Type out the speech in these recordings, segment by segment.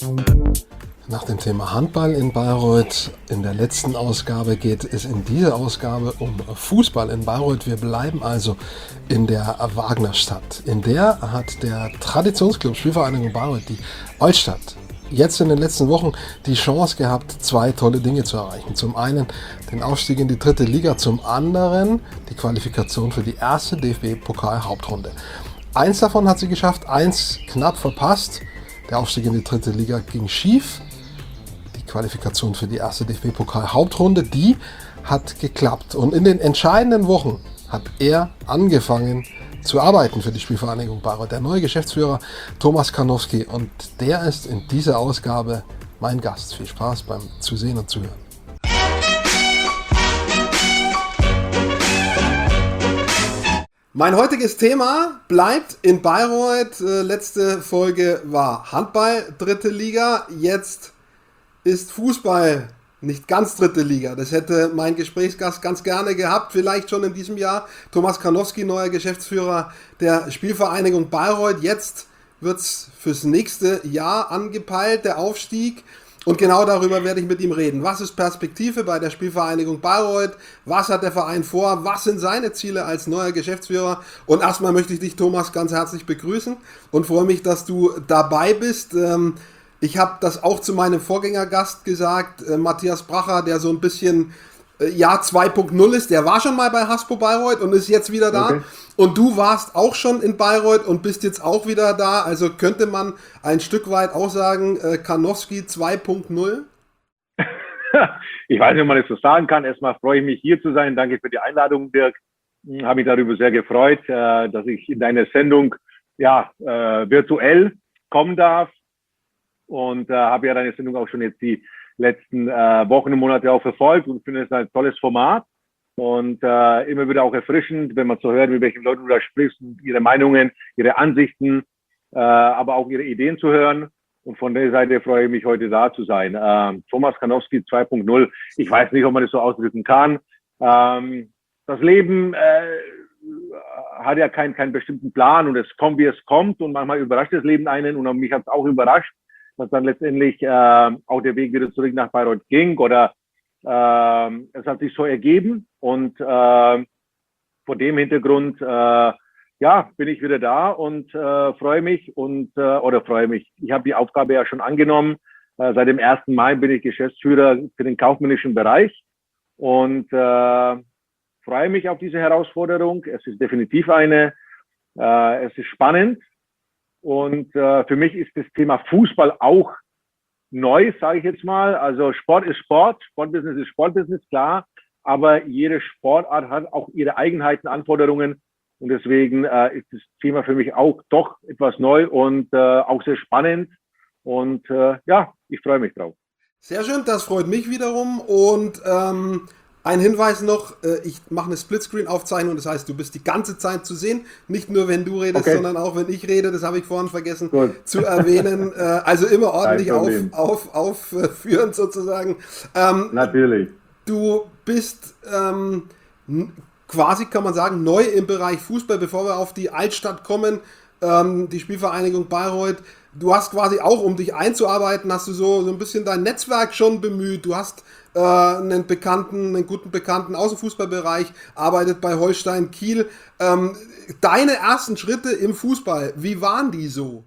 Nach dem Thema Handball in Bayreuth in der letzten Ausgabe geht es in dieser Ausgabe um Fußball in Bayreuth. Wir bleiben also in der Wagnerstadt. In der hat der Traditionsclub Spielvereinigung Bayreuth, die Altstadt, jetzt in den letzten Wochen die Chance gehabt, zwei tolle Dinge zu erreichen. Zum einen den Aufstieg in die dritte Liga, zum anderen die Qualifikation für die erste DFB-Pokal-Hauptrunde. Eins davon hat sie geschafft, eins knapp verpasst. Der Aufstieg in die dritte Liga ging schief. Die Qualifikation für die erste DFB-Pokal-Hauptrunde, die hat geklappt. Und in den entscheidenden Wochen hat er angefangen zu arbeiten für die Spielvereinigung Bayreuth. Der neue Geschäftsführer Thomas Karnowski. Und der ist in dieser Ausgabe mein Gast. Viel Spaß beim Zusehen und Zuhören. Mein heutiges Thema bleibt in Bayreuth. Letzte Folge war Handball, dritte Liga. Jetzt ist Fußball nicht ganz dritte Liga. Das hätte mein Gesprächsgast ganz gerne gehabt, vielleicht schon in diesem Jahr. Thomas Karnowski, neuer Geschäftsführer der Spielvereinigung Bayreuth. Jetzt wird es fürs nächste Jahr angepeilt, der Aufstieg. Und genau darüber werde ich mit ihm reden. Was ist Perspektive bei der Spielvereinigung Bayreuth? Was hat der Verein vor? Was sind seine Ziele als neuer Geschäftsführer? Und erstmal möchte ich dich, Thomas, ganz herzlich begrüßen und freue mich, dass du dabei bist. Ich habe das auch zu meinem Vorgängergast gesagt, Matthias Bracher, der so ein bisschen Jahr 2.0 ist. Der war schon mal bei Haspo Bayreuth und ist jetzt wieder da. Okay. Und du warst auch schon in Bayreuth und bist jetzt auch wieder da. Also könnte man ein Stück weit auch sagen, Karnowski 2.0? Ich weiß nicht, ob man das so sagen kann. Erstmal freue ich mich, hier zu sein. Danke für die Einladung, Dirk. Habe mich darüber sehr gefreut, dass ich in deine Sendung virtuell kommen darf. Und habe ja deine Sendung auch schon jetzt die letzten Wochen und Monate auch verfolgt und finde es ein tolles Format und immer wieder auch erfrischend, wenn man so hört, mit welchen Leuten du da sprichst, ihre Meinungen, ihre Ansichten, aber auch ihre Ideen zu hören. Und von der Seite freue ich mich, heute da zu sein. Thomas Karnowski 2.0, ich weiß nicht, ob man das so ausdrücken kann. Das Leben hat ja keinen bestimmten Plan und es kommt, wie es kommt und manchmal überrascht das Leben einen und mich hat es auch überrascht, dass dann letztendlich auch der Weg wieder zurück nach Bayreuth ging oder es hat sich so ergeben und vor dem Hintergrund bin ich wieder da und freue mich. Ich habe die Aufgabe ja schon angenommen. Seit dem 1. Mai bin ich Geschäftsführer für den kaufmännischen Bereich und freue mich auf diese Herausforderung. Es ist definitiv es ist spannend. Und für mich ist das Thema Fußball auch neu, sage ich jetzt mal. Also Sport ist Sport, Sportbusiness ist Sportbusiness, klar. Aber jede Sportart hat auch ihre Eigenheiten, Anforderungen. Und deswegen ist das Thema für mich auch doch etwas neu und auch sehr spannend. Und ich freue mich drauf. Sehr schön, das freut mich wiederum. Und ein Hinweis noch, ich mache eine Splitscreen-Aufzeichnung, das heißt, du bist die ganze Zeit zu sehen, nicht nur wenn du redest, sondern auch wenn ich rede, das habe ich vorhin vergessen zu erwähnen, also immer ordentlich aufführend sozusagen. Natürlich. Du bist quasi, kann man sagen, neu im Bereich Fußball, bevor wir auf die Altstadt kommen, die Spielvereinigung Bayreuth. Du hast quasi auch, um dich einzuarbeiten, hast du so ein bisschen dein Netzwerk schon bemüht. Du hast einen guten Bekannten aus dem Fußballbereich, arbeitet bei Holstein Kiel. Deine ersten Schritte im Fußball, wie waren die so?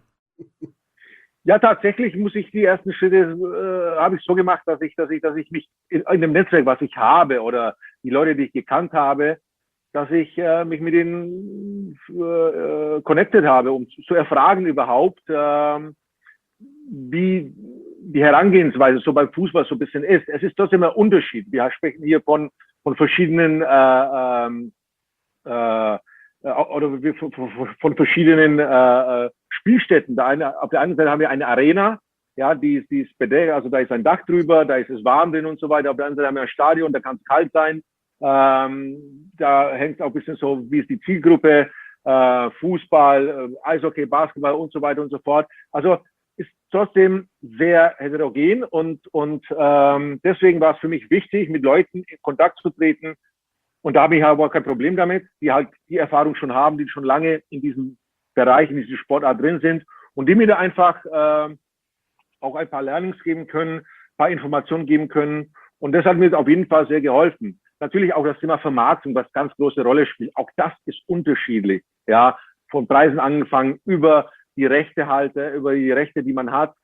Ja, tatsächlich muss ich die ersten Schritte habe ich so gemacht, dass ich mich in dem Netzwerk, was ich habe oder die Leute, die ich gekannt habe, dass ich mich mit denen connected habe, um zu erfragen überhaupt, wie die Herangehensweise so beim Fußball so ein bisschen ist. Es ist trotzdem ein Unterschied. Wir sprechen hier von verschiedenen von verschiedenen Spielstätten. Auf der einen Seite haben wir eine Arena, ja, die ist bedeckt, also da ist ein Dach drüber, da ist es warm drin und so weiter. Auf der anderen Seite haben wir ein Stadion, da kann es kalt sein. Da hängt auch ein bisschen so, wie ist die Zielgruppe, Fußball, Eishockey, Basketball und so weiter und so fort. Also ist trotzdem sehr heterogen und deswegen war es für mich wichtig, mit Leuten in Kontakt zu treten. Und da habe ich aber kein Problem damit, die halt die Erfahrung schon haben, die schon lange in diesem Bereich, in dieser Sportart drin sind und die mir da einfach auch ein paar Learnings geben können, ein paar Informationen geben können. Und das hat mir auf jeden Fall sehr geholfen. Natürlich auch das Thema Vermarktung, was ganz große Rolle spielt. Auch das ist unterschiedlich. Ja, von Preisen angefangen über die Rechtehalter, über die Rechte, die man hat.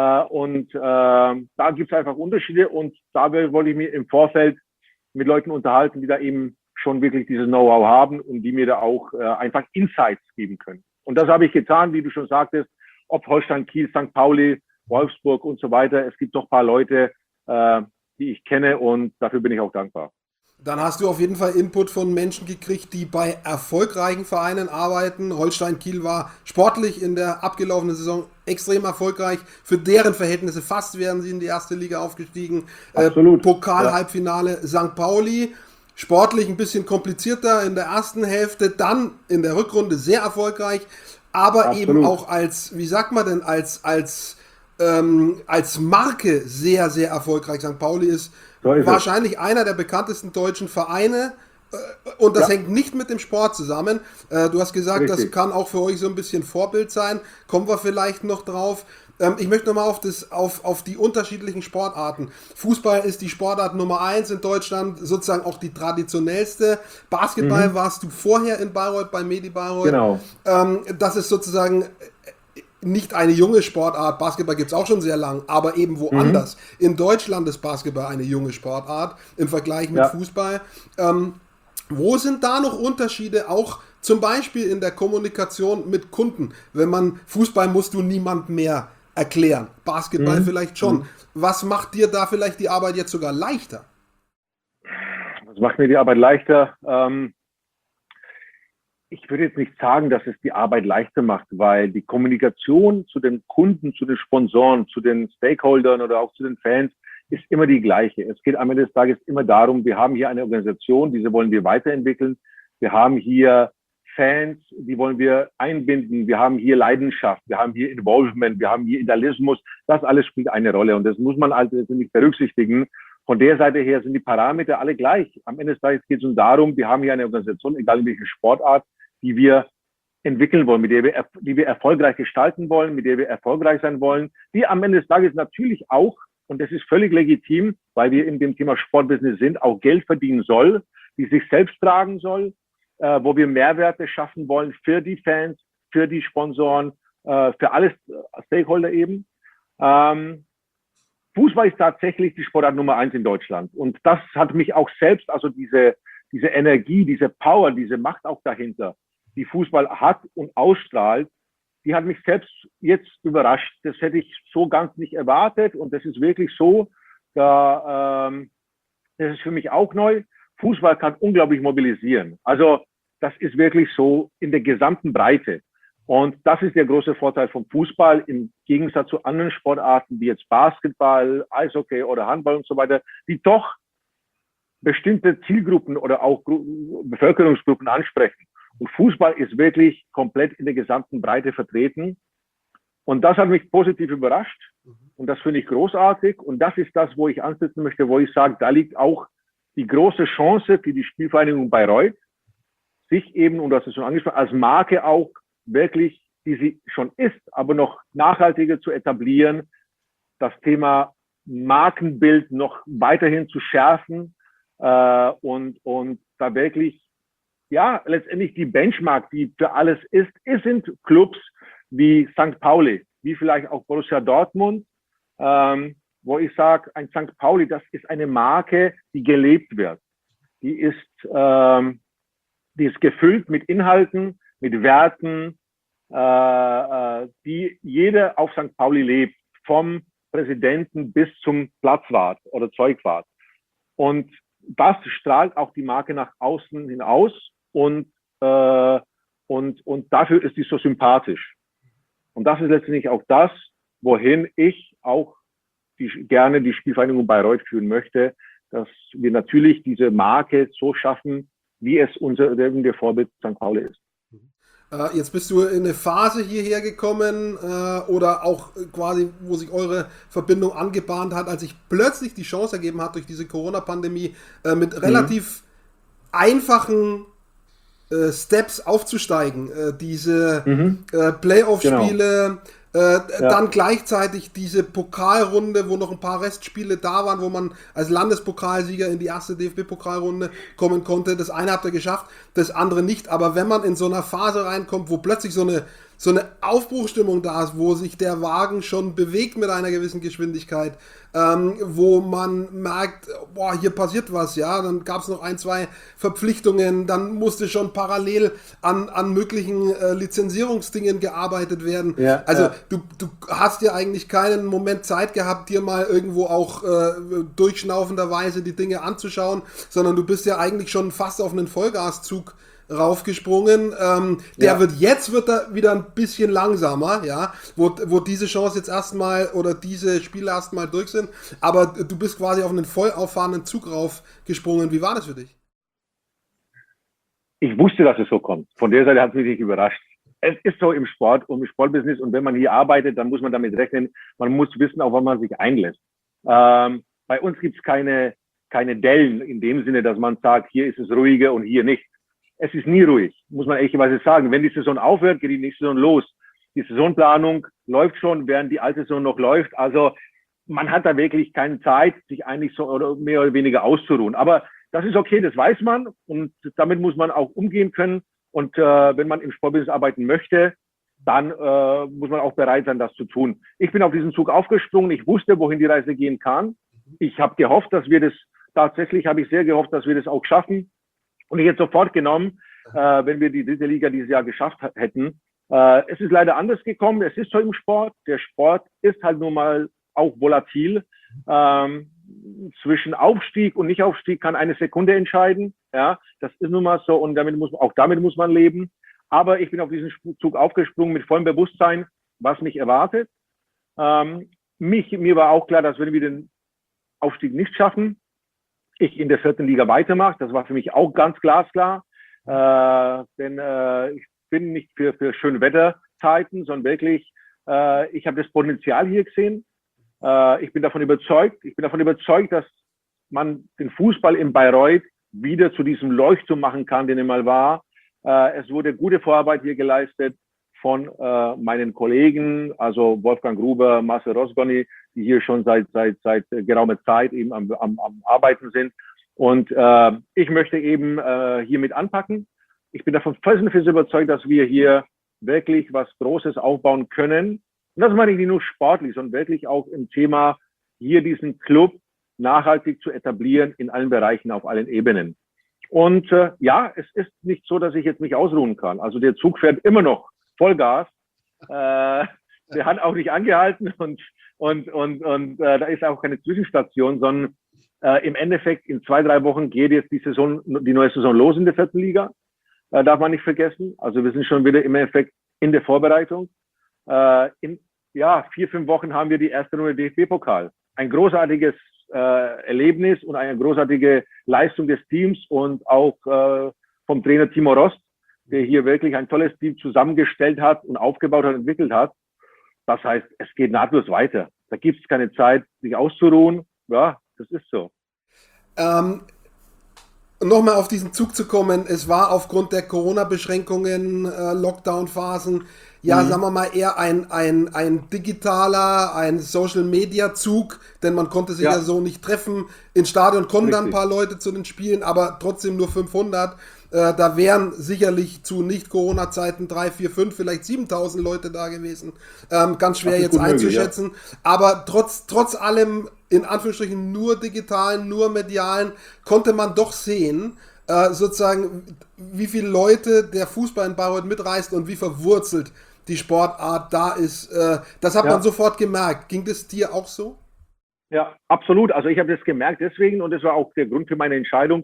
Da gibt es einfach Unterschiede. Und da wollte ich mich im Vorfeld mit Leuten unterhalten, die da eben schon wirklich dieses Know-how haben und die mir da auch einfach Insights geben können. Und das habe ich getan, wie du schon sagtest, ob Holstein Kiel, St. Pauli, Wolfsburg und so weiter. Es gibt doch ein paar Leute, die ich kenne und dafür bin ich auch dankbar. Dann hast du auf jeden Fall Input von Menschen gekriegt, die bei erfolgreichen Vereinen arbeiten. Holstein Kiel war sportlich in der abgelaufenen Saison extrem erfolgreich. Für deren Verhältnisse fast wären sie in die erste Liga aufgestiegen. Absolut. Pokal-Halbfinale St. Pauli. Sportlich ein bisschen komplizierter in der ersten Hälfte, dann in der Rückrunde sehr erfolgreich, aber Absolut. Eben auch als, wie sagt man denn, als Marke sehr, sehr erfolgreich. St. Pauli ist wahrscheinlich einer der bekanntesten deutschen Vereine und das hängt nicht mit dem Sport zusammen. Du hast gesagt, Richtig. Das kann auch für euch so ein bisschen Vorbild sein. Kommen wir vielleicht noch drauf. Ich möchte nochmal auf die unterschiedlichen Sportarten. Fußball ist die Sportart Nummer 1 in Deutschland, sozusagen auch die traditionellste. Basketball warst du vorher in Bayreuth, bei Medi Bayreuth. Genau. Das ist sozusagen nicht eine junge Sportart. Basketball gibt es auch schon sehr lang, aber eben woanders. In Deutschland ist Basketball eine junge Sportart im Vergleich mit Fußball. Wo sind da noch Unterschiede, auch zum Beispiel in der Kommunikation mit Kunden? Wenn man Fußball musst du niemand mehr erklären, Basketball vielleicht schon. Was macht dir da vielleicht die Arbeit jetzt sogar leichter? Was macht mir die Arbeit leichter? Ich würde jetzt nicht sagen, dass es die Arbeit leichter macht, weil die Kommunikation zu den Kunden, zu den Sponsoren, zu den Stakeholdern oder auch zu den Fans ist immer die gleiche. Es geht am Ende des Tages immer darum, wir haben hier eine Organisation, diese wollen wir weiterentwickeln. Wir haben hier Fans, die wollen wir einbinden. Wir haben hier Leidenschaft, wir haben hier Involvement, wir haben hier Idealismus. Das alles spielt eine Rolle und das muss man also nicht berücksichtigen. Von der Seite her sind die Parameter alle gleich. Am Ende des Tages geht es darum, wir haben hier eine Organisation, egal in welcher Sportart, die wir entwickeln wollen, die wir erfolgreich gestalten wollen, mit der wir erfolgreich sein wollen, die am Ende des Tages natürlich auch, und das ist völlig legitim, weil wir in dem Thema Sportbusiness sind, auch Geld verdienen soll, die sich selbst tragen soll, wo wir Mehrwerte schaffen wollen für die Fans, für die Sponsoren, für alle Stakeholder eben. Fußball ist tatsächlich die Sportart Nummer 1 in Deutschland. Und das hat mich auch selbst, also diese Energie, diese Power, diese Macht auch dahinter, die Fußball hat und ausstrahlt, die hat mich selbst jetzt überrascht. Das hätte ich so ganz nicht erwartet und das ist wirklich so, das ist für mich auch neu. Fußball kann unglaublich mobilisieren. Also das ist wirklich so in der gesamten Breite. Und das ist der große Vorteil vom Fußball im Gegensatz zu anderen Sportarten wie jetzt Basketball, Eishockey oder Handball und so weiter, die doch bestimmte Zielgruppen oder auch Bevölkerungsgruppen ansprechen. Und Fußball ist wirklich komplett in der gesamten Breite vertreten. Und das hat mich positiv überrascht. Und das finde ich großartig. Und das ist das, wo ich ansetzen möchte, wo ich sage, da liegt auch die große Chance für die Spielvereinigung Bayreuth, sich eben, und das ist schon angesprochen, als Marke auch wirklich, die sie schon ist, aber noch nachhaltiger zu etablieren, das Thema Markenbild noch weiterhin zu schärfen und da wirklich, ja, letztendlich die Benchmark, die für alles ist, es sind Clubs wie St. Pauli, wie vielleicht auch Borussia Dortmund, wo ich sage, ein St. Pauli, das ist eine Marke, die gelebt wird. Die ist gefüllt mit Inhalten, mit Werten, die jeder auf St. Pauli lebt, vom Präsidenten bis zum Platzwart oder Zeugwart. Und das strahlt auch die Marke nach außen hinaus und dafür ist sie so sympathisch. Und das ist letztendlich auch das, wohin ich auch gerne die Spielvereinigung Bayreuth führen möchte, dass wir natürlich diese Marke so schaffen, wie es der Vorbild St. Pauli ist. Jetzt bist du in eine Phase hierher gekommen oder auch quasi, wo sich eure Verbindung angebahnt hat, als sich plötzlich die Chance ergeben hat, durch diese Corona-Pandemie mit relativ einfachen Steps aufzusteigen. Diese Playoff-Spiele, Dann gleichzeitig diese Pokalrunde, wo noch ein paar Restspiele da waren, wo man als Landespokalsieger in die erste DFB-Pokalrunde kommen konnte. Das eine habt ihr geschafft, das andere nicht. Aber wenn man in so einer Phase reinkommt, wo plötzlich so eine Aufbruchstimmung da ist, wo sich der Wagen schon bewegt mit einer gewissen Geschwindigkeit, wo man merkt, boah, hier passiert was, ja, dann gab es noch 1, 2 Verpflichtungen, dann musste schon parallel an möglichen Lizenzierungsdingen gearbeitet werden. Ja, also du hast ja eigentlich keinen Moment Zeit gehabt, dir mal irgendwo auch durchschnaufenderweise die Dinge anzuschauen, sondern du bist ja eigentlich schon fast auf einen Vollgaszug raufgesprungen. Wird er wieder ein bisschen langsamer, ja, wo diese Chance jetzt erstmal oder diese Spiele erstmal durch sind, aber du bist quasi auf einen voll auffahrenden Zug raufgesprungen. Wie war das für dich? Ich wusste, dass es so kommt. Von der Seite hat es mich nicht überrascht. Es ist so im Sport und im Sportbusiness, und wenn man hier arbeitet, dann muss man damit rechnen, man muss wissen, auf was man sich einlässt. Bei uns gibt es keine Dellen in dem Sinne, dass man sagt, hier ist es ruhiger und hier nicht. Es ist nie ruhig, muss man ehrlicherweise sagen. Wenn die Saison aufhört, geht die nächste Saison los. Die Saisonplanung läuft schon, während die alte Saison noch läuft. Also man hat da wirklich keine Zeit, sich eigentlich so oder mehr oder weniger auszuruhen. Aber das ist okay, das weiß man, und damit muss man auch umgehen können. Und wenn man im Sportbusiness arbeiten möchte, dann muss man auch bereit sein, das zu tun. Ich bin auf diesen Zug aufgesprungen. Ich wusste, wohin die Reise gehen kann. Ich habe gehofft, dass wir das, tatsächlich habe ich sehr gehofft, dass wir das auch schaffen. Und ich hätte sofort genommen, wenn wir die dritte Liga dieses Jahr geschafft hätten. Es ist leider anders gekommen. Es ist so im Sport. Der Sport ist halt nun mal auch volatil. Zwischen Aufstieg und Nicht-Aufstieg kann eine Sekunde entscheiden. Ja, das ist nun mal so, und damit muss man leben. Aber ich bin auf diesen Zug aufgesprungen mit vollem Bewusstsein, was mich erwartet. Mir war auch klar, dass wenn wir den Aufstieg nicht schaffen, ich in der 4. Liga weitermache. Das war für mich auch ganz glasklar. Denn ich bin nicht für Schönwetterzeiten, sondern wirklich, ich habe das Potenzial hier gesehen. Ich bin davon überzeugt, dass man den Fußball in Bayreuth wieder zu diesem Leuchtturm machen kann, den er mal war. Es wurde gute Vorarbeit hier geleistet von meinen Kollegen, also Wolfgang Gruber, Marcel Rosgoni, die hier schon seit geraumer Zeit eben am Arbeiten sind. Und ich möchte eben hier mit anpacken. Ich bin davon felsenfest überzeugt, dass wir hier wirklich was Großes aufbauen können. Und das meine ich nicht nur sportlich, sondern wirklich auch im Thema, hier diesen Club nachhaltig zu etablieren in allen Bereichen, auf allen Ebenen. Und es ist nicht so, dass ich jetzt mich ausruhen kann. Also der Zug fährt immer noch Vollgas. Der hat auch nicht angehalten, und da ist auch keine Zwischenstation, sondern im Endeffekt in 2, 3 Wochen geht jetzt die neue Saison los in der 4. Liga. Darf man nicht vergessen. Also wir sind schon wieder im Endeffekt in der Vorbereitung. In 4, 5 Wochen haben wir die erste Runde DFB-Pokal. Ein großartiges Erlebnis und eine großartige Leistung des Teams und auch vom Trainer Timo Rost, der hier wirklich ein tolles Team zusammengestellt hat und aufgebaut hat, entwickelt hat. Das heißt, es geht nahtlos weiter. Da gibt es keine Zeit, sich auszuruhen. Ja, das ist so. Nochmal auf diesen Zug zu kommen, es war aufgrund der Corona-Beschränkungen, Lockdown-Phasen, sagen wir mal, eher ein digitaler, ein Social-Media-Zug, denn man konnte sich ja so nicht treffen. Ins Stadion kommen dann ein paar Leute zu den Spielen, aber trotzdem nur 500. Da wären sicherlich zu Nicht-Corona-Zeiten 3, 4, 5, vielleicht 7.000 Leute da gewesen. Ganz schwer jetzt einzuschätzen. Möglich, ja. Aber trotz allem, in Anführungsstrichen nur digitalen, nur medialen, konnte man doch sehen, sozusagen, wie viele Leute der Fußball in Bayreuth mitreißt und wie verwurzelt die Sportart da ist. Das hat man sofort gemerkt. Ging das dir auch so? Ja, absolut. Also ich habe das gemerkt deswegen, und das war auch der Grund für meine Entscheidung,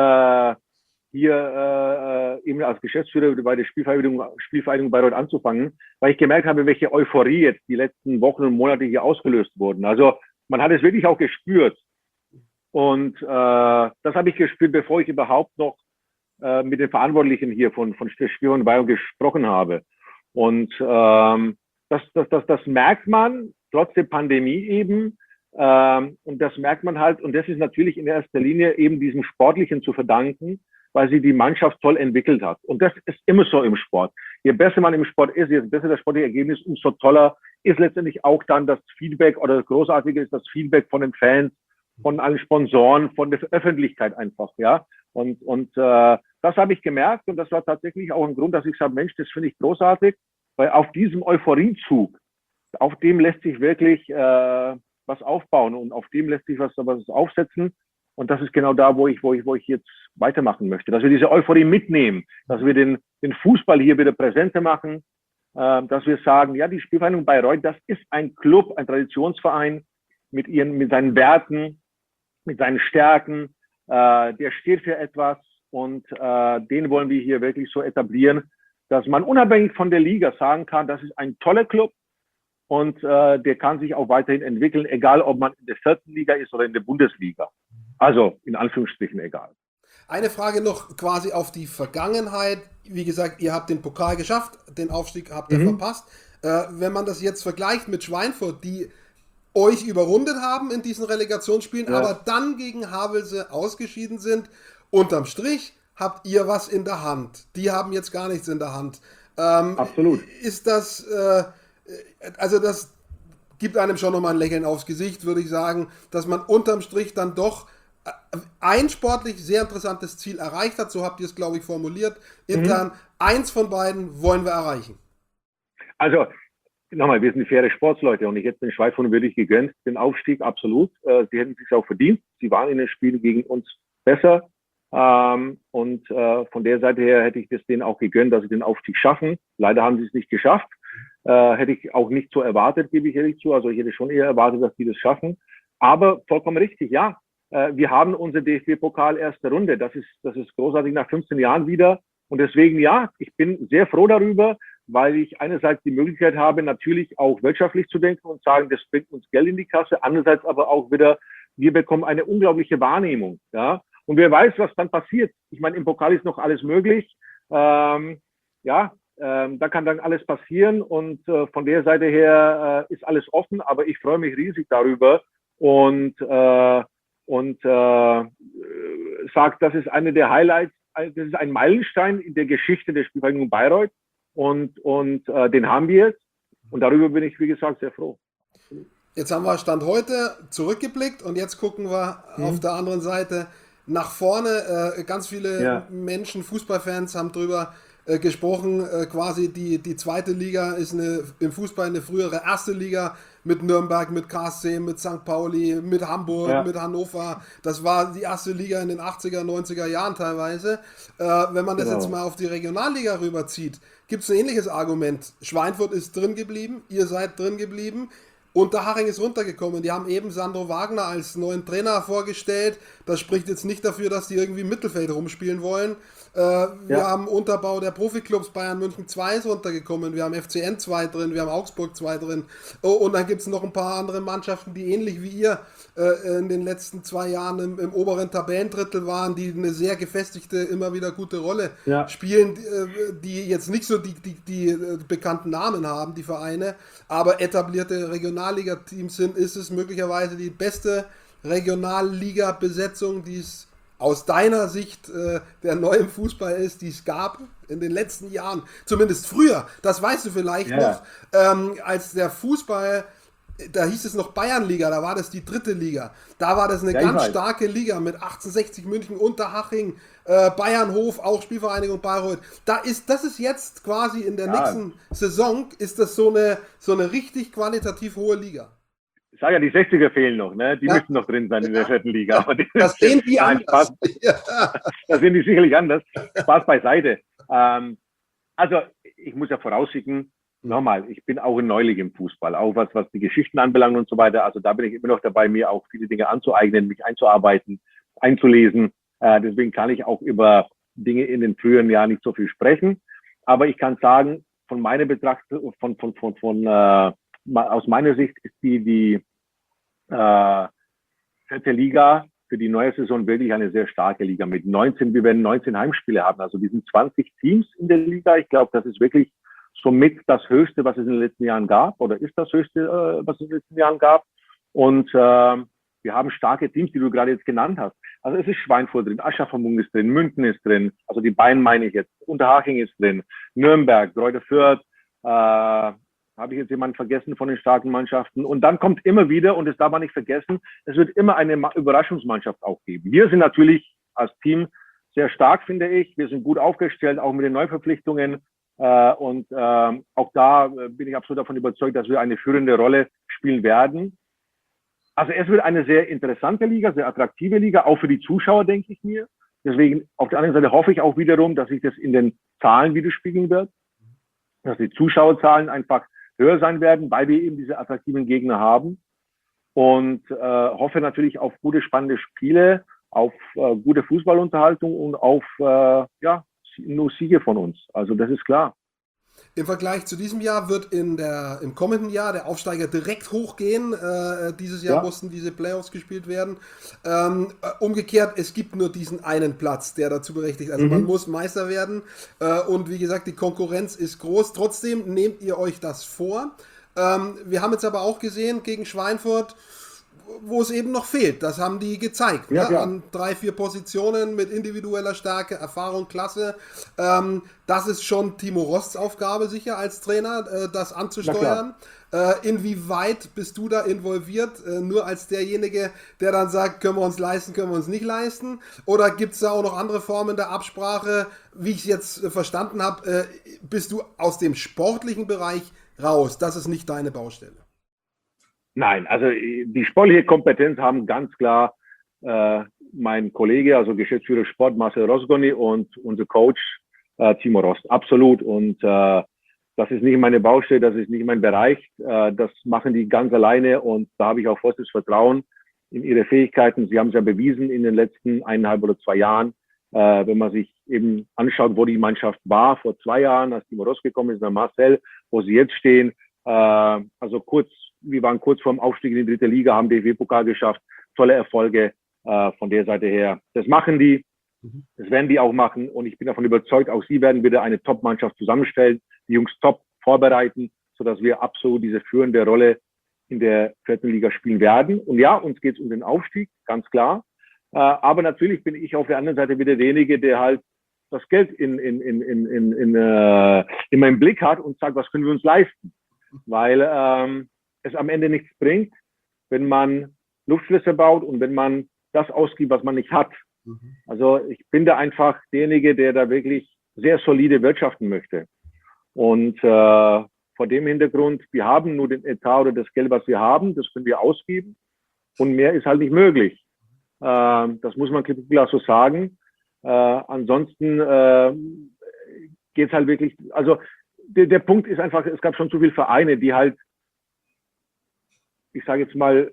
hier eben als Geschäftsführer bei der Spielvereinigung Bayreuth anzufangen, weil ich gemerkt habe, welche Euphorie jetzt die letzten Wochen und Monate hier ausgelöst wurden. Also man hat es wirklich auch gespürt. Und das habe ich gespürt, bevor ich überhaupt noch mit den Verantwortlichen hier von Spielvereinigung Bayreuth gesprochen habe. Und das merkt man trotz der Pandemie eben. Und das merkt man halt. Und das ist natürlich in erster Linie eben diesem Sportlichen zu verdanken, weil sie die Mannschaft toll entwickelt hat. Und das ist immer so im Sport. Je besser man im Sport ist, je besser das sportliche Ergebnis, umso toller ist letztendlich auch dann das Feedback oder das Großartige ist das Feedback von den Fans, von allen Sponsoren, von der Öffentlichkeit einfach, ja. Und das habe ich gemerkt und das war tatsächlich auch ein Grund, dass ich sage, Mensch, das finde ich großartig, weil auf diesem Euphoriezug, auf dem lässt sich wirklich was aufbauen und auf dem lässt sich was aufsetzen. Und das ist genau da, wo ich jetzt weitermachen möchte. Dass wir diese Euphorie mitnehmen, dass wir den Fußball hier wieder präsenter machen, dass wir sagen, ja, die Spielvereinigung Bayreuth, das ist ein Club, ein Traditionsverein mit seinen Werten, mit seinen Stärken. Der steht für etwas und den wollen wir hier wirklich so etablieren, dass man unabhängig von der Liga sagen kann, das ist ein toller Club und der kann sich auch weiterhin entwickeln, egal ob man in der 4. Liga ist oder in der Bundesliga. Also in Anführungsstrichen egal. Eine Frage noch quasi auf die Vergangenheit. Wie gesagt, ihr habt den Pokal geschafft, den Aufstieg habt ihr verpasst. Wenn man das jetzt vergleicht mit Schweinfurt, die euch überrundet haben in diesen Relegationsspielen, aber dann gegen Havelse ausgeschieden sind, unterm Strich habt ihr was in der Hand. Die haben jetzt gar nichts in der Hand. Absolut. Ist das, also das gibt einem schon nochmal ein Lächeln aufs Gesicht, würde ich sagen, dass man unterm Strich dann doch ein sportlich sehr interessantes Ziel erreicht hat, so habt ihr es, glaube ich, formuliert. Intern, eins von beiden wollen wir erreichen. Also, nochmal, wir sind faire Sportsleute und ich hätte den Schweinfurt wirklich gegönnt, den Aufstieg, absolut. Sie hätten es sich auch verdient. Sie waren in den Spielen gegen uns besser. Und von der Seite her hätte ich das denen auch gegönnt, dass sie den Aufstieg schaffen. Leider haben sie es nicht geschafft. Hätte ich auch nicht so erwartet, gebe ich ehrlich zu. Also ich hätte schon eher erwartet, dass die das schaffen. Aber vollkommen richtig, ja. Wir haben unser DFB-Pokal erste Runde. Das ist großartig nach 15 Jahren wieder. Und deswegen, ja, ich bin sehr froh darüber, weil ich einerseits die Möglichkeit habe, natürlich auch wirtschaftlich zu denken und sagen, das bringt uns Geld in die Kasse. Andererseits aber auch wieder, wir bekommen eine unglaubliche Wahrnehmung, ja. Und wer weiß, was dann passiert. Ich meine, im Pokal ist noch alles möglich. Da kann dann alles passieren. Und von der Seite her ist alles offen. Aber ich freue mich riesig darüber und sagt, das ist eine der Highlights, das ist ein Meilenstein in der Geschichte der Spielvereinigung Bayreuth und den haben wir jetzt und darüber bin ich, wie gesagt, sehr froh. Jetzt haben wir Stand heute zurückgeblickt und jetzt gucken wir auf der anderen Seite nach vorne. Ganz viele Menschen, Fußballfans haben drüber gesprochen, quasi die zweite Liga ist im Fußball eine frühere erste Liga mit Nürnberg, mit KSC, mit St. Pauli, mit Hamburg, mit Hannover. Das war die erste Liga in den 80er, 90er Jahren teilweise. Wenn man das jetzt mal auf die Regionalliga rüberzieht, gibt es ein ähnliches Argument. Schweinfurt ist drin geblieben, ihr seid drin geblieben. Unterhaching ist runtergekommen. Die haben eben Sandro Wagner als neuen Trainer vorgestellt. Das spricht jetzt nicht dafür, dass die irgendwie im Mittelfeld rumspielen wollen. Wir haben Unterbau der Profiklubs. Bayern München 2 ist runtergekommen. Wir haben FCN 2 drin. Wir haben Augsburg 2 drin. Und dann gibt es noch ein paar andere Mannschaften, die ähnlich wie ihr in den letzten 2 Jahren im oberen Tabellendrittel waren, die eine sehr gefestigte, immer wieder gute Rolle spielen, die jetzt nicht so die bekannten Namen haben, die Vereine, aber etablierte Regionalliga-Teams sind. Ist es möglicherweise die beste Regionalliga-Besetzung, die es aus deiner Sicht der neue Fußball ist, die es gab in den letzten Jahren, zumindest früher, das weißt du vielleicht noch, als der Fußball, da hieß es noch Bayernliga, da war das die dritte Liga, da war das eine ganz starke Liga mit 1860 München, Unterhaching, Bayernhof, auch Spielvereinigung Bayreuth. Das ist jetzt quasi in der nächsten Saison, ist das so eine richtig qualitativ hohe Liga. Ich sage ja, die 60er fehlen noch, ne? Die müssen noch drin sein in der 4. Liga. Aber das sehen die anders. Das sehen die sicherlich anders. Spaß beiseite. Also, ich muss ja vorausschicken, nochmal, ich bin auch ein Neuling im Fußball, auch was die Geschichten anbelangt und so weiter. Also da bin ich immer noch dabei, mir auch viele Dinge anzueignen, mich einzuarbeiten, einzulesen. Deswegen kann ich auch über Dinge in den früheren Jahren nicht so viel sprechen. Aber ich kann sagen, von meiner Betrachtung, aus meiner Sicht ist die 4. Liga für die neue Saison wirklich eine sehr starke Liga mit 19, wir werden 19 Heimspiele haben. Also wir sind 20 Teams in der Liga. Ich glaube, das ist wirklich somit das Höchste, was es in den letzten Jahren gab, oder ist das Höchste, was es in den letzten Jahren gab. Und wir haben starke Teams, die du gerade jetzt genannt hast. Also es ist Schweinfurt drin, Aschaffenburg ist drin, München ist drin, also die beiden meine ich jetzt, Unterhaching ist drin, Nürnberg, Greuther Fürth, Habe ich jetzt jemanden vergessen von den starken Mannschaften? Und dann kommt immer wieder, und das darf man nicht vergessen, es wird immer eine Überraschungsmannschaft auch geben. Wir sind natürlich als Team sehr stark, finde ich. Wir sind gut aufgestellt, auch mit den Neuverpflichtungen. Auch da bin ich absolut davon überzeugt, dass wir eine führende Rolle spielen werden. Also es wird eine sehr interessante Liga, sehr attraktive Liga, auch für die Zuschauer, denke ich mir. Deswegen auf der anderen Seite hoffe ich auch wiederum, dass sich das in den Zahlen widerspiegeln wird, dass die Zuschauerzahlen einfach höher sein werden, weil wir eben diese attraktiven Gegner haben. Und hoffe natürlich auf gute, spannende Spiele, auf gute Fußballunterhaltung und auf nur Siege von uns. Also das ist klar. Im Vergleich zu diesem Jahr wird im kommenden Jahr der Aufsteiger direkt hochgehen. Dieses Jahr mussten diese Playoffs gespielt werden. Umgekehrt, es gibt nur diesen einen Platz, der dazu berechtigt. Also man muss Meister werden. Und wie gesagt, die Konkurrenz ist groß. Trotzdem nehmt ihr euch das vor. Wir haben jetzt aber auch gesehen gegen Schweinfurt, wo es eben noch fehlt. Das haben die gezeigt. Ja, ne? An 3, 4 Positionen mit individueller Stärke, Erfahrung, Klasse. Das ist schon Timo Rosts Aufgabe sicher als Trainer, das anzusteuern. Inwieweit bist du da involviert? Nur als derjenige, der dann sagt, können wir uns leisten, können wir uns nicht leisten? Oder gibt es da auch noch andere Formen der Absprache? Wie ich es jetzt verstanden habe, bist du aus dem sportlichen Bereich raus. Das ist nicht deine Baustelle. Nein, also die sportliche Kompetenz haben ganz klar mein Kollege, also Geschäftsführer Sport Marcel Rosgoni und unser Coach Timo Rost. Absolut. Und das ist nicht meine Baustelle, das ist nicht mein Bereich. Das machen die ganz alleine und da habe ich auch vollstes Vertrauen in ihre Fähigkeiten. Sie haben es ja bewiesen in den letzten 1,5 oder 2 Jahren. Wenn man sich eben anschaut, wo die Mannschaft war vor 2 Jahren, als Timo Rost gekommen ist, nach Marcel, wo sie jetzt stehen. Wir waren kurz vorm Aufstieg in die 3. Liga, haben DFB-Pokal geschafft, tolle Erfolge von der Seite her. Das machen die, das werden die auch machen und ich bin davon überzeugt, auch sie werden wieder eine Top-Mannschaft zusammenstellen, die Jungs top vorbereiten, sodass wir absolut diese führende Rolle in der 4. Liga spielen werden. Und ja, uns geht es um den Aufstieg, ganz klar. Aber natürlich bin ich auf der anderen Seite wieder derjenige, der halt das Geld in meinem Blick hat und sagt, was können wir uns leisten? Weil es am Ende nichts bringt, wenn man Luftschlösser baut und wenn man das ausgibt, was man nicht hat. Also ich bin da einfach derjenige, der da wirklich sehr solide wirtschaften möchte. Und vor dem Hintergrund, wir haben nur den Etat oder das Geld, was wir haben, das können wir ausgeben und mehr ist halt nicht möglich. Das muss man klar so sagen. Ansonsten geht es halt wirklich, also der Punkt ist einfach, es gab schon zu viele Vereine, die halt, ich sage jetzt mal,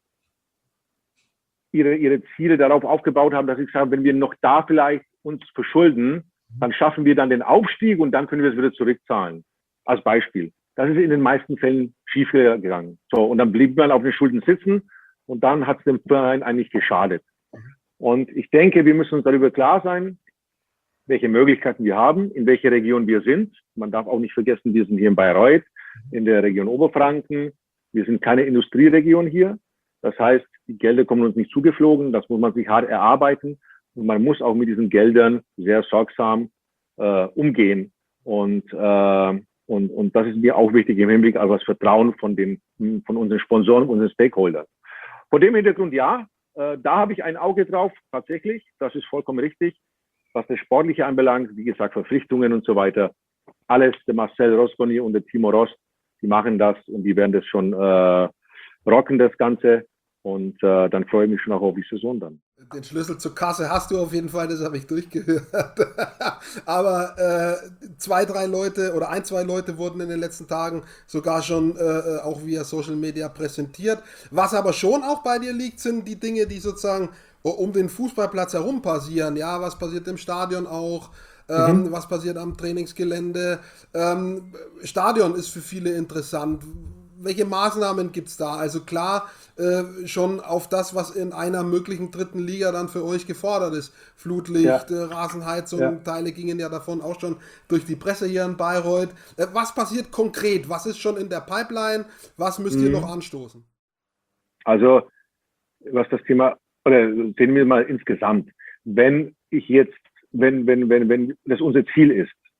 ihre Ziele darauf aufgebaut haben, dass ich sage, wenn wir noch da vielleicht uns verschulden, dann schaffen wir dann den Aufstieg und dann können wir es wieder zurückzahlen. Als Beispiel. Das ist in den meisten Fällen schief gegangen. So, und dann blieb man auf den Schulden sitzen und dann hat es dem Verein eigentlich geschadet. Und ich denke, wir müssen uns darüber klar sein, welche Möglichkeiten wir haben, in welcher Region wir sind. Man darf auch nicht vergessen, wir sind hier in Bayreuth, in der Region Oberfranken. Wir sind keine Industrieregion hier. Das heißt, die Gelder kommen uns nicht zugeflogen. Das muss man sich hart erarbeiten. Und man muss auch mit diesen Geldern sehr sorgsam umgehen. Und das ist mir auch wichtig im Hinblick auf das Vertrauen von unseren Sponsoren, unseren Stakeholdern. Vor dem Hintergrund, ja, da habe ich ein Auge drauf, tatsächlich. Das ist vollkommen richtig. Was das Sportliche anbelangt, wie gesagt, Verpflichtungen und so weiter. Alles, der Marcel Rosconi und der Timo Rost, die machen das und die werden das schon rocken, das Ganze. Und dann freue ich mich schon auch auf die Saison dann. Den Schlüssel zur Kasse hast du auf jeden Fall, das habe ich durchgehört. Aber 2, 3 Leute oder 1, 2 Leute wurden in den letzten Tagen sogar schon auch via Social Media präsentiert. Was aber schon auch bei dir liegt, sind die Dinge, die sozusagen um den Fußballplatz herum passieren. Ja, was passiert im Stadion auch? Was passiert am Trainingsgelände? Stadion ist für viele interessant. Welche Maßnahmen gibt es da? Also klar, schon auf das, was in einer möglichen 3. Liga dann für euch gefordert ist. Flutlicht, Rasenheizung, Teile gingen ja davon auch schon durch die Presse hier in Bayreuth. Was passiert konkret? Was ist schon in der Pipeline? Was müsst ihr noch anstoßen? Also, was das Thema, oder sehen wir mal insgesamt, wenn das unser Ziel ist,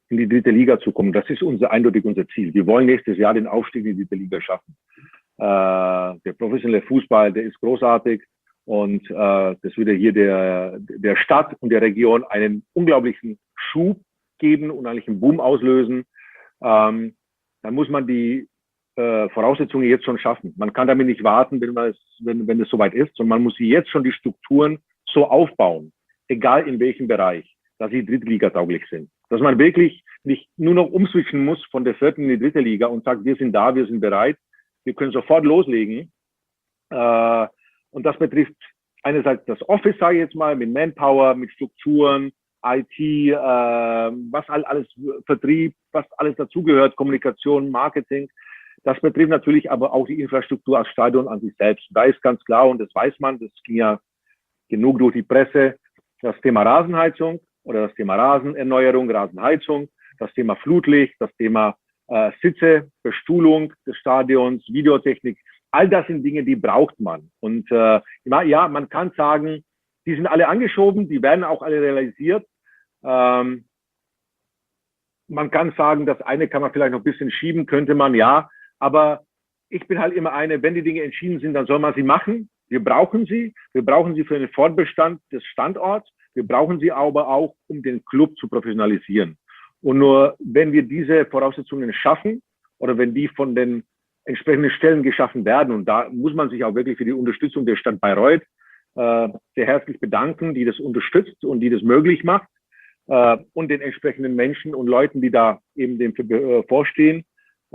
in die dritte Liga zu kommen. Das ist eindeutig unser Ziel. Wir wollen nächstes Jahr den Aufstieg in die dritte Liga schaffen. Der professionelle Fußball, der ist großartig und das würde hier der Stadt und der Region einen unglaublichen Schub geben und eigentlich einen Boom auslösen. Dann muss man die Voraussetzungen jetzt schon schaffen. Man kann damit nicht warten, wenn es soweit ist, sondern man muss jetzt schon die Strukturen so aufbauen, egal in welchem Bereich, dass sie drittligatauglich sind. Dass man wirklich nicht nur noch umswitchen muss von der vierten in die dritte Liga und sagt, wir sind da, wir sind bereit, wir können sofort loslegen. Und das betrifft einerseits das Office, sage ich jetzt mal, mit Manpower, mit Strukturen, IT, was alles, Vertrieb, was alles dazugehört, Kommunikation, Marketing. Das betrifft natürlich aber auch die Infrastruktur als Stadion an sich selbst. Da ist ganz klar, und das weiß man, das ging ja genug durch die Presse, das Thema Rasenheizung oder das Thema Rasenerneuerung, Rasenheizung, das Thema Flutlicht, das Thema Sitze, Bestuhlung des Stadions, Videotechnik. All das sind Dinge, die braucht man. Und ja, man kann sagen, die sind alle angeschoben, die werden auch alle realisiert. Man kann sagen, das eine kann man vielleicht noch ein bisschen schieben, könnte man, ja. Aber ich bin halt immer wenn die Dinge entschieden sind, dann soll man sie machen. Wir brauchen sie für den Fortbestand des Standorts. Wir brauchen sie aber auch, um den Club zu professionalisieren. Und nur wenn wir diese Voraussetzungen schaffen oder wenn die von den entsprechenden Stellen geschaffen werden, und da muss man sich auch wirklich für die Unterstützung der Stadt Bayreuth sehr herzlich bedanken, die das unterstützt und die das möglich macht, und den entsprechenden Menschen und Leuten, die da eben dem vorstehen.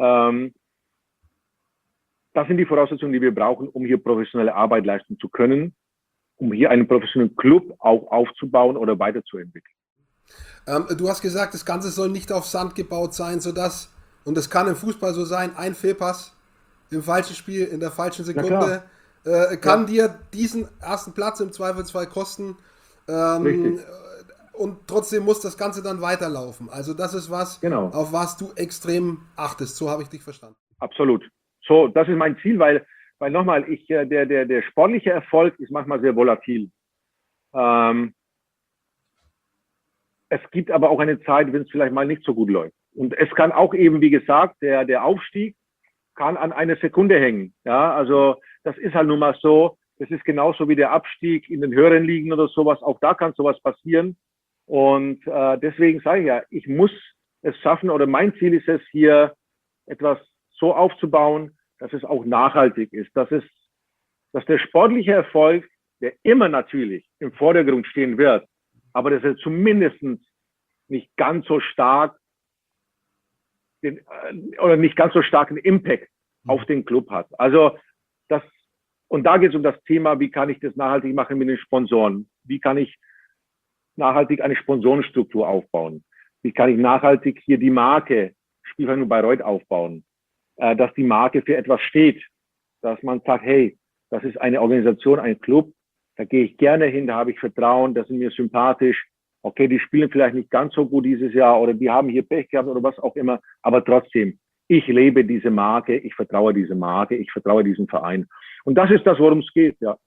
Das sind die Voraussetzungen, die wir brauchen, um hier professionelle Arbeit leisten zu können, um hier einen professionellen Club auch aufzubauen oder weiterzuentwickeln. Du hast gesagt, das Ganze soll nicht auf Sand gebaut sein, sodass, und das kann im Fußball so sein, ein Fehlpass im falschen Spiel, in der falschen Sekunde, kann dir diesen ersten Platz im Zweifelsfall kosten. Und trotzdem muss das Ganze dann weiterlaufen. Also das ist was, auf was du extrem achtest. So habe ich dich verstanden. Absolut. So, das ist mein Ziel, weil nochmal, der sportliche Erfolg ist manchmal sehr volatil. Es gibt aber auch eine Zeit, wenn es vielleicht mal nicht so gut läuft. Und es kann auch eben, wie gesagt, der Aufstieg kann an einer Sekunde hängen. Ja, also das ist halt nun mal so. Das ist genauso wie der Abstieg in den höheren Ligen oder sowas. Auch da kann sowas passieren. Und deswegen sage ich ja, ich muss es schaffen, oder mein Ziel ist es, hier etwas so aufzubauen, dass es auch nachhaltig ist, dass der sportliche Erfolg, der immer natürlich im Vordergrund stehen wird, aber dass er zumindest nicht ganz so stark nicht ganz so starken Impact auf den Club hat. Also und da geht es um das Thema, wie kann ich das nachhaltig machen mit den Sponsoren? Wie kann ich nachhaltig eine Sponsorenstruktur aufbauen? Wie kann ich nachhaltig hier die Marke Spielvereinigung Bayreuth aufbauen? Dass die Marke für etwas steht, dass man sagt, hey, das ist eine Organisation, ein Club, da gehe ich gerne hin, da habe ich Vertrauen, das sind mir sympathisch. Okay, die spielen vielleicht nicht ganz so gut dieses Jahr oder die haben hier Pech gehabt oder was auch immer, aber trotzdem, ich lebe diese Marke, ich vertraue diese Marke, ich vertraue diesem Verein. Und das ist das, worum es geht, ja.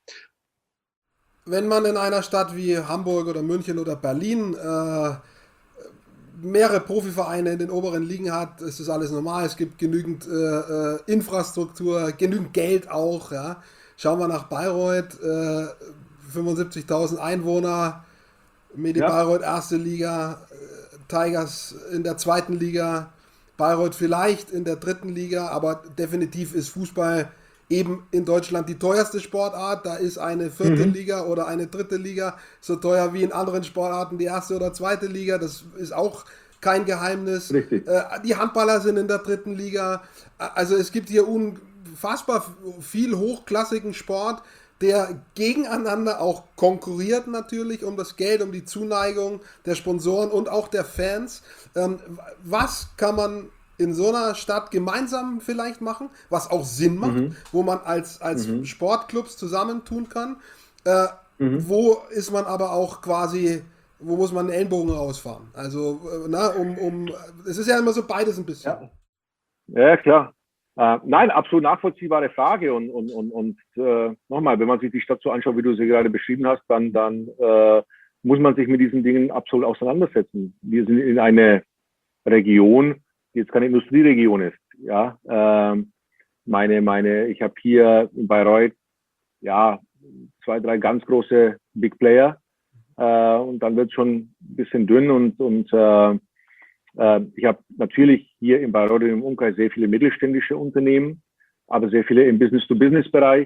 Wenn man in einer Stadt wie Hamburg oder München oder Berlin mehrere Profivereine in den oberen Ligen hat, ist das alles normal. Es gibt genügend Infrastruktur, genügend Geld auch. Ja. Schauen wir nach Bayreuth, 75.000 Einwohner, Medi Bayreuth erste Liga, Tigers in der zweiten Liga, Bayreuth vielleicht in der dritten Liga, aber definitiv ist Fußball eben in Deutschland die teuerste Sportart. Da ist eine vierte Liga oder eine dritte Liga so teuer wie in anderen Sportarten die erste oder zweite Liga. Das ist auch kein Geheimnis. Die Handballer sind in der dritten Liga. Also es gibt hier unfassbar viel hochklassigen Sport, der gegeneinander auch konkurriert natürlich um das Geld, um die Zuneigung der Sponsoren und auch der Fans. Was kann man in so einer Stadt gemeinsam vielleicht machen, was auch Sinn macht, wo man als Sportclubs zusammentun kann. Wo ist man aber auch quasi, wo muss man einen Ellenbogen rausfahren? Also, es ist ja immer so beides ein bisschen. Ja klar. Nein, absolut nachvollziehbare Frage und nochmal, wenn man sich die Stadt so anschaut, wie du sie gerade beschrieben hast, dann muss man sich mit diesen Dingen absolut auseinandersetzen. Wir sind in eine Region, die jetzt keine Industrieregion ist. Ja, ich habe hier in Bayreuth ja 2, 3 ganz große Big Player und dann wird es schon ein bisschen dünn und ich habe natürlich hier in Bayreuth im Umkreis sehr viele mittelständische Unternehmen, aber sehr viele im Business-to-Business-Bereich.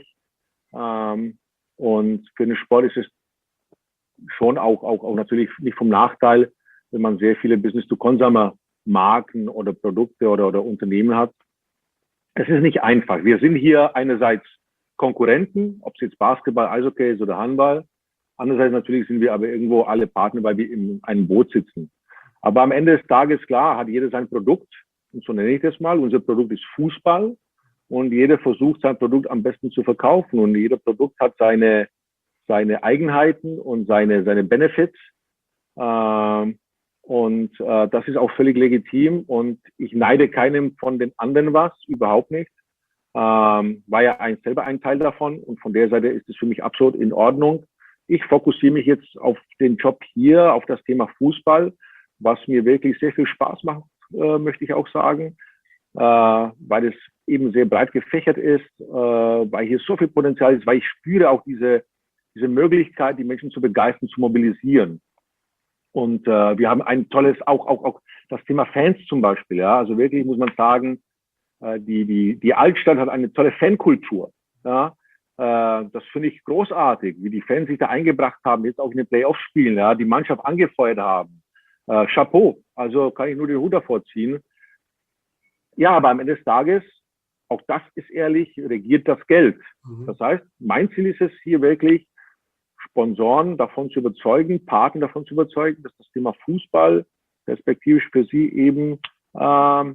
Und für den Sport ist es schon auch natürlich nicht vom Nachteil, wenn man sehr viele Business-to-Consumer-Marken oder Produkte oder Unternehmen hat. Es ist nicht einfach. Wir sind hier einerseits Konkurrenten, ob es jetzt Basketball, Eishockey ist oder Handball. Andererseits natürlich sind wir aber irgendwo alle Partner, weil wir in einem Boot sitzen. Aber am Ende des Tages, klar, hat jeder sein Produkt. Und so nenne ich das mal. Unser Produkt ist Fußball. Und jeder versucht, sein Produkt am besten zu verkaufen. Und jeder Produkt hat seine Eigenheiten und seine Benefits. Das ist auch völlig legitim. Und ich neide keinem von den anderen was, überhaupt nicht. War ja selber ein Teil davon. Und von der Seite ist es für mich absolut in Ordnung. Ich fokussiere mich jetzt auf den Job hier, auf das Thema Fußball, was mir wirklich sehr viel Spaß macht, möchte ich auch sagen, weil es eben sehr breit gefächert ist, weil hier so viel Potenzial ist, weil ich spüre auch diese Möglichkeit, die Menschen zu begeistern, zu mobilisieren. Und wir haben ein tolles, auch das Thema Fans zum Beispiel, ja, also wirklich muss man sagen, die Altstadt hat eine tolle Fankultur, ja. Das finde ich großartig, wie die Fans sich da eingebracht haben, jetzt auch in den Playoffs spielen, ja, die Mannschaft angefeuert haben. Chapeau, also kann ich nur den Hut davor ziehen. Ja, aber am Ende des Tages, auch das ist ehrlich, regiert das Geld. Das heißt, mein Ziel ist es hier wirklich, Sponsoren davon zu überzeugen, Partner davon zu überzeugen, dass das Thema Fußball perspektivisch für sie eben der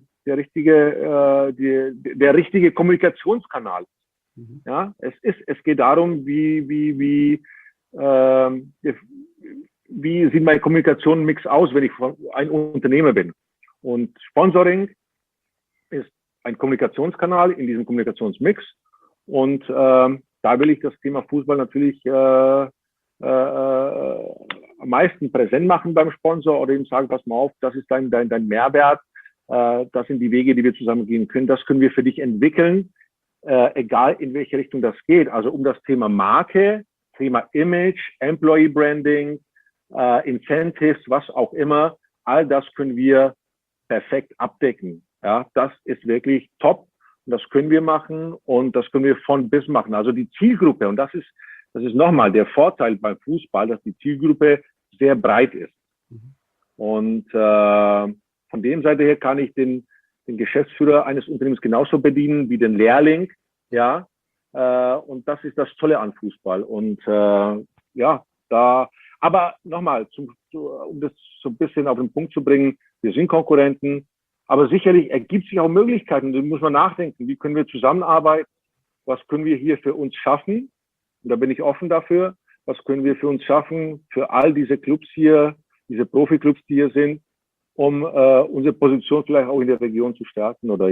richtige Kommunikationskanal ist. Ja, es geht darum, wie sieht mein Kommunikationsmix aus, wenn ich ein Unternehmer bin. Und Sponsoring ist ein Kommunikationskanal in diesem Kommunikationsmix. Und da will ich das Thema Fußball natürlich am meisten präsent machen beim Sponsor oder ihm sagen, pass mal auf, das ist dein Mehrwert, das sind die Wege, die wir zusammen gehen können, das können wir für dich entwickeln. Egal in welche Richtung das geht, also um das Thema Marke, Thema Image, Employee Branding, Incentives, was auch immer, all das können wir perfekt abdecken. Ja, das ist wirklich top und das können wir machen und das können wir von bis machen. Also die Zielgruppe, und das ist nochmal der Vorteil beim Fußball, dass die Zielgruppe sehr breit ist. Und von dem Seite her kann ich den Geschäftsführer eines Unternehmens genauso bedienen wie den Lehrling, ja, und das ist das Tolle an Fußball und aber nochmal, um das so ein bisschen auf den Punkt zu bringen, wir sind Konkurrenten, aber sicherlich ergibt sich auch Möglichkeiten, da muss man nachdenken, wie können wir zusammenarbeiten, was können wir hier für uns schaffen, und da bin ich offen dafür, was können wir für uns schaffen, für all diese Clubs hier, diese Profiklubs, die hier sind, um unsere Position vielleicht auch in der Region zu stärken oder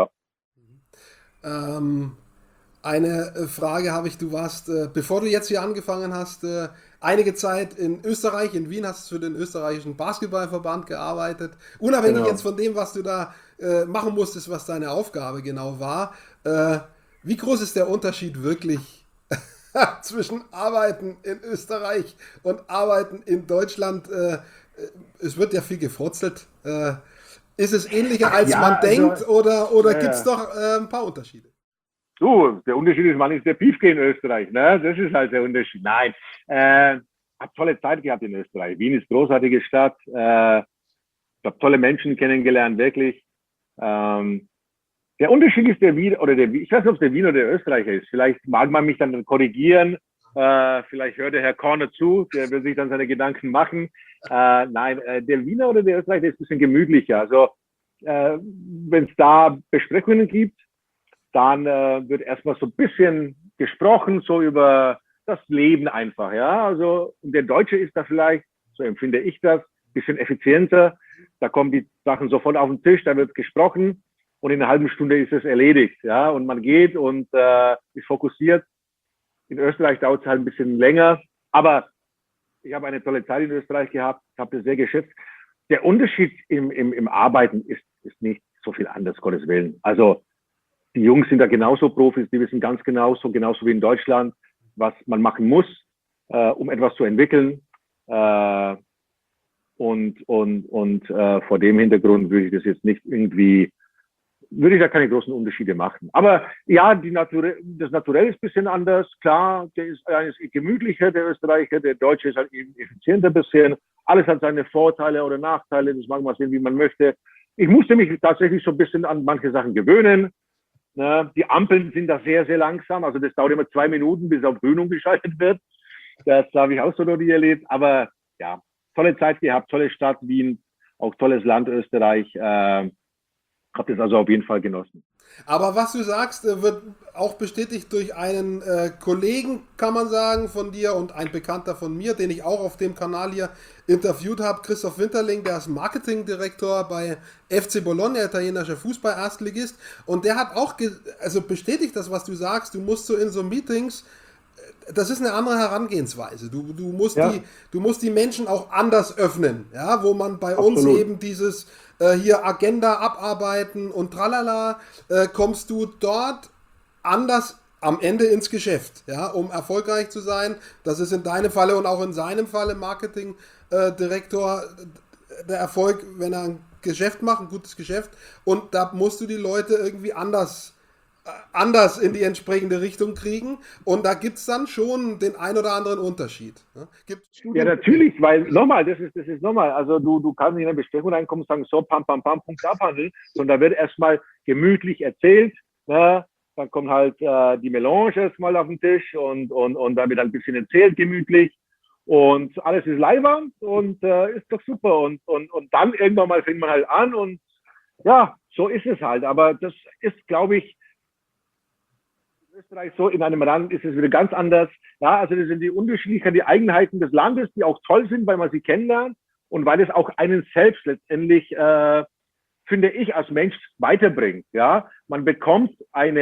Eine Frage habe ich, du warst, bevor du jetzt hier angefangen hast, einige Zeit in Österreich, in Wien hast du für den österreichischen Basketballverband gearbeitet. Unabhängig jetzt von dem, was du da machen musstest, was deine Aufgabe genau war. Wie groß ist der Unterschied wirklich zwischen Arbeiten in Österreich und Arbeiten in Deutschland? Es wird ja viel gefrotzelt. Ist es ähnlicher, als man denkt, oder gibt es doch ein paar Unterschiede? Du, der Unterschied ist, man ist der Piefke in Österreich, ne? Das ist halt der Unterschied. Nein, habe tolle Zeit gehabt in Österreich. Wien ist eine großartige Stadt. Ich habe tolle Menschen kennengelernt, wirklich. Der Unterschied ist der Wien oder ich weiß nicht, ob es der Wien oder der Österreicher ist. Vielleicht mag man mich dann korrigieren. Vielleicht hört der Herr Korner zu, der wird sich dann seine Gedanken machen. Nein, der Wiener oder der Österreicher ist ein bisschen gemütlicher. Also wenn es da Besprechungen gibt, dann wird erstmal so ein bisschen gesprochen, so über das Leben einfach, ja. Also der Deutsche ist da vielleicht, so empfinde ich das, ein bisschen effizienter. Da kommen die Sachen sofort auf den Tisch, da wird gesprochen und in einer halben Stunde ist es erledigt, ja. Und man geht und ist fokussiert. In Österreich dauert es halt ein bisschen länger, aber ich habe eine tolle Zeit in Österreich gehabt, habe das sehr geschätzt. der Unterschied im Arbeiten ist nicht so viel anders, Gottes Willen. Also die Jungs sind da genauso Profis, die wissen ganz genauso wie in Deutschland, was man machen muss, um etwas zu entwickeln. Vor dem Hintergrund würde ich das jetzt nicht irgendwie, würde ich da keine großen Unterschiede machen. Aber ja, das Naturell ist ein bisschen anders. Klar, der ist gemütlicher, der Österreicher, der Deutsche ist halt eben effizienter ein bisschen. Alles hat seine Vorteile oder Nachteile, das mag man sehen, wie man möchte. Ich musste mich tatsächlich so ein bisschen an manche Sachen gewöhnen. Die Ampeln sind da sehr, sehr langsam. Also das dauert immer 2 Minuten, bis auf Grün umgeschaltet wird. Das habe ich auch so noch nie erlebt. Aber ja, tolle Zeit gehabt, tolle Stadt Wien, auch tolles Land Österreich. Habe das also auf jeden Fall genossen. Aber was du sagst, wird auch bestätigt durch einen Kollegen, kann man sagen, von dir und ein Bekannter von mir, den ich auch auf dem Kanal hier interviewt habe, Christoph Winterling, der ist Marketingdirektor bei FC Bologna, italienischer Fußball-Erstligist. Und der hat auch also bestätigt das, was du sagst, du musst so in so Meetings, das ist eine andere Herangehensweise. Du musst die Menschen auch anders öffnen, ja, wo man bei Absolut. uns eben dieses hier Agenda abarbeiten und tralala, kommst du dort anders am Ende ins Geschäft, ja, um erfolgreich zu sein. Das ist in deinem Falle und auch in seinem Falle Marketingdirektor der Erfolg, wenn er ein Geschäft macht, ein gutes Geschäft. Und da musst du die Leute irgendwie anders in die entsprechende Richtung kriegen. Und da gibt es dann schon den ein oder anderen Unterschied. Ja, natürlich, weil nochmal, das ist nochmal, also du kannst nicht in eine Besprechung reinkommen und sagen, so, pam, pam, pam, Punkt abhandeln, sondern da wird erstmal gemütlich erzählt, ne? Dann kommt halt die Melange erstmal auf den Tisch und da wird ein bisschen erzählt, gemütlich. Und alles ist leiwand und ist doch super. Und dann irgendwann mal fängt man halt an und ja, so ist es halt. Aber das ist, glaube ich, in Österreich so, in einem Land ist es wieder ganz anders. Ja, also das sind die unterschiedlichen, die Eigenheiten des Landes, die auch toll sind, weil man sie kennenlernt und weil es auch einen selbst letztendlich, finde ich, als Mensch weiterbringt. Ja, man bekommt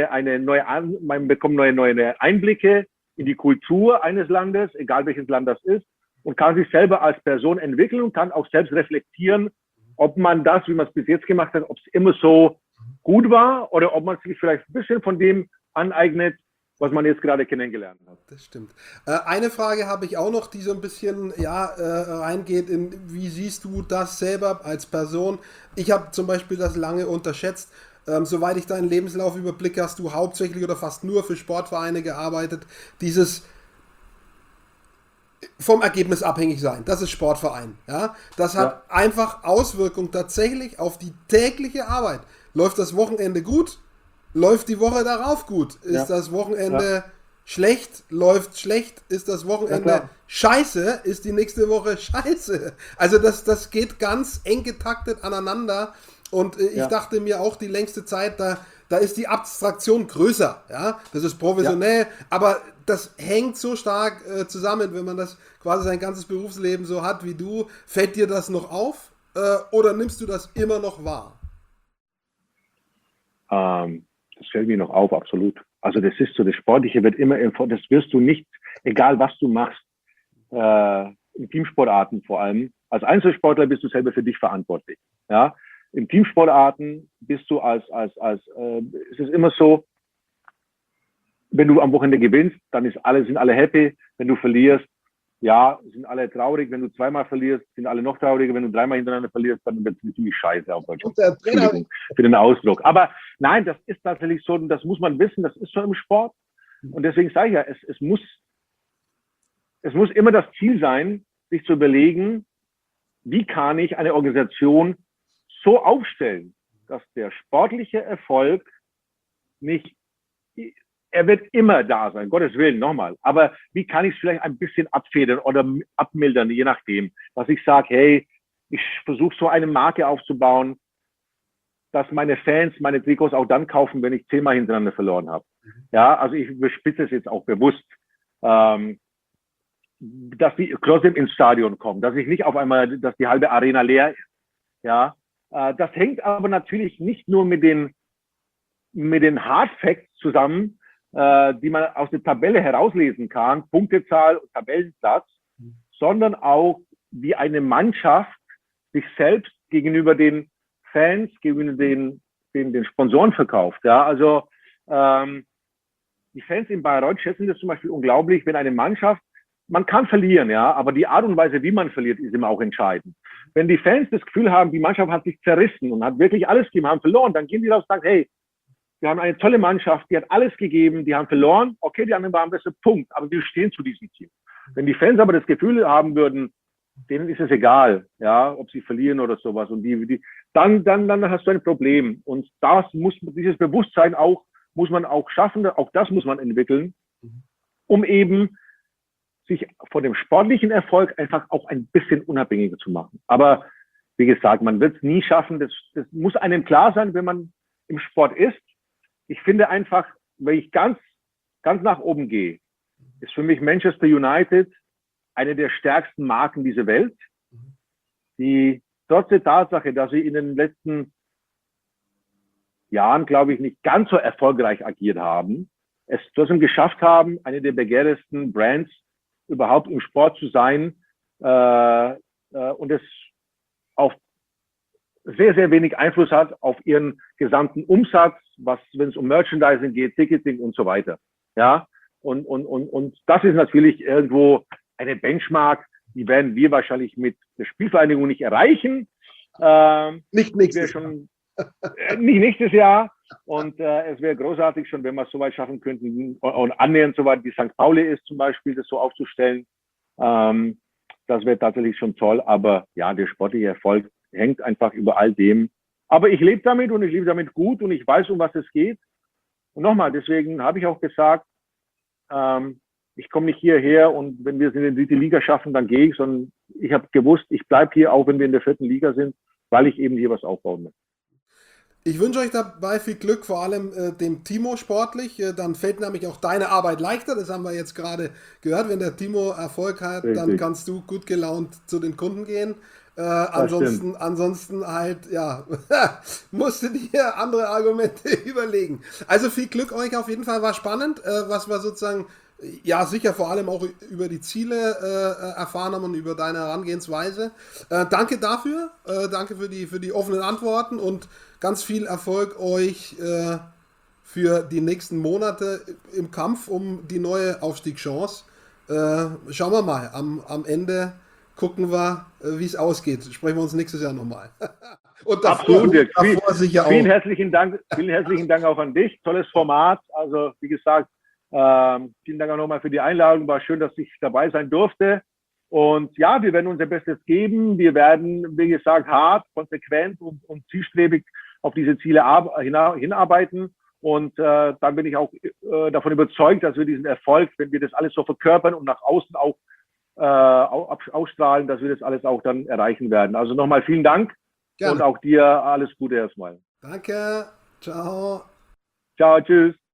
man bekommt neue Einblicke in die Kultur eines Landes, egal welches Land das ist, und kann sich selber als Person entwickeln und kann auch selbst reflektieren, ob man das, wie man es bis jetzt gemacht hat, ob es immer so gut war oder ob man sich vielleicht ein bisschen von dem aneignet, was man jetzt gerade kennengelernt hat. Das stimmt. Eine Frage habe ich auch noch, die so ein bisschen reingeht in, wie siehst du das selber als Person? Ich habe zum Beispiel das lange unterschätzt. Soweit ich deinen Lebenslauf überblicke, hast du hauptsächlich oder fast nur für Sportvereine gearbeitet. Dieses vom Ergebnis abhängig sein, das ist Sportverein. Ja? Das hat einfach Auswirkungen tatsächlich auf die tägliche Arbeit. Läuft das Wochenende gut? Läuft die Woche darauf gut? Ist das Wochenende schlecht? Läuft schlecht? Ist das Wochenende scheiße? Ist die nächste Woche scheiße? Also das geht ganz eng getaktet aneinander. Und ich dachte mir auch die längste Zeit, da ist die Abstraktion größer. Ja? Das ist professionell, aber das hängt so stark zusammen, wenn man das quasi sein ganzes Berufsleben so hat wie du. Fällt dir das noch auf oder nimmst du das immer noch wahr? Das fällt mir noch auf, absolut. Also das ist so, das Sportliche wird immer, das wirst du nicht, egal was du machst, in Teamsportarten vor allem. Als Einzelsportler bist du selber für dich verantwortlich. Ja, in Teamsportarten bist du es ist immer so, wenn du am Wochenende gewinnst, dann sind alle happy. Wenn du verlierst, ja, sind alle traurig. Wenn du zweimal verlierst, sind alle noch trauriger. Wenn du dreimal hintereinander verlierst, dann wird es ziemlich scheiße auf Deutsch. Entschuldigung für den Ausdruck. Aber nein, das ist tatsächlich so, das muss man wissen, das ist so im Sport. Und deswegen sage ich ja, es muss immer das Ziel sein, sich zu überlegen, wie kann ich eine Organisation so aufstellen, dass der sportliche Erfolg nicht, er wird immer da sein, Gottes Willen, nochmal. Aber wie kann ich es vielleicht ein bisschen abfedern oder abmildern, je nachdem, dass ich sage, hey, ich versuche so eine Marke aufzubauen, dass meine Fans meine Trikots auch dann kaufen, wenn ich 10-mal hintereinander verloren habe. Ja, also ich überspitze es jetzt auch bewusst, dass die trotzdem ins Stadion kommen, dass ich nicht auf einmal, dass die halbe Arena leer ist. Ja, das hängt aber natürlich nicht nur mit den Hard Facts zusammen, die man aus der Tabelle herauslesen kann, Punktezahl und Tabellenplatz, sondern auch, wie eine Mannschaft sich selbst gegenüber den Fans, gegenüber den Sponsoren verkauft. Ja, also die Fans in Bayreuth schätzen das zum Beispiel unglaublich, wenn eine Mannschaft, man kann verlieren, ja, aber die Art und Weise, wie man verliert, ist immer auch entscheidend. Wenn die Fans das Gefühl haben, die Mannschaft hat sich zerrissen und hat wirklich alles gegeben, haben verloren, dann gehen die raus und sagen, hey, wir haben eine tolle Mannschaft, die hat alles gegeben, die haben verloren, okay, die anderen waren besser, Punkt, aber wir stehen zu diesem Team. Wenn die Fans aber das Gefühl haben würden, denen ist es egal, ja, ob sie verlieren oder sowas, und dann hast du ein Problem. Und dieses Bewusstsein muss man auch schaffen, auch das muss man entwickeln, um eben sich von dem sportlichen Erfolg einfach auch ein bisschen unabhängiger zu machen. Aber wie gesagt, man wird es nie schaffen. Das muss einem klar sein, wenn man im Sport ist. Ich finde einfach, wenn ich ganz nach oben gehe, ist für mich Manchester United eine der stärksten Marken dieser Welt, die trotz der Tatsache, dass sie in den letzten Jahren, glaube ich, nicht ganz so erfolgreich agiert haben, es trotzdem geschafft haben, eine der begehrtesten Brands überhaupt im Sport zu sein, und es auf sehr, sehr wenig Einfluss hat auf ihren gesamten Umsatz, wenn es um Merchandising geht, Ticketing und so weiter. Ja, und das ist natürlich irgendwo eine Benchmark, die werden wir wahrscheinlich mit der Spielvereinigung nicht erreichen. Nicht nächstes Jahr. Nicht nächstes Jahr. Und es wäre großartig schon, wenn wir es so weit schaffen könnten und annähernd so weit wie St. Pauli ist zum Beispiel, das so aufzustellen. Das wäre tatsächlich schon toll. Aber ja, der sportliche Erfolg hängt einfach über all dem. Aber ich lebe damit und ich lebe damit gut und ich weiß, um was es geht. Und nochmal, deswegen habe ich auch gesagt, ich komme nicht hierher und wenn wir es in die dritte Liga schaffen, dann gehe ich, sondern ich habe gewusst, ich bleibe hier, auch wenn wir in der vierten Liga sind, weil ich eben hier was aufbauen möchte. Ich wünsche euch dabei viel Glück, vor allem dem Timo sportlich. Dann fällt nämlich auch deine Arbeit leichter. Das haben wir jetzt gerade gehört. Wenn der Timo Erfolg hat, Richtig. Dann kannst du gut gelaunt zu den Kunden gehen. Ansonsten halt, ja, musst du dir andere Argumente überlegen. Also viel Glück euch auf jeden Fall, war spannend, was wir sozusagen, ja sicher vor allem auch über die Ziele erfahren haben und über deine Herangehensweise. Danke dafür, danke für die offenen Antworten und ganz viel Erfolg euch für die nächsten Monate im Kampf um die neue Aufstiegschance. Schauen wir mal, am Ende gucken wir, wie es ausgeht. Sprechen wir uns nächstes Jahr nochmal. Und davor sicher auch. Vielen herzlichen Dank auch an dich. Tolles Format. Also wie gesagt, vielen Dank auch nochmal für die Einladung. War schön, dass ich dabei sein durfte. Und ja, wir werden unser Bestes geben. Wir werden, wie gesagt, hart, konsequent und zielstrebig auf diese Ziele hinarbeiten. Und dann bin ich auch davon überzeugt, dass wir diesen Erfolg, wenn wir das alles so verkörpern und nach außen auch ausstrahlen, dass wir das alles auch dann erreichen werden. Also nochmal vielen Dank. Gerne. Und auch dir alles Gute erstmal. Danke. Ciao. Ciao, tschüss.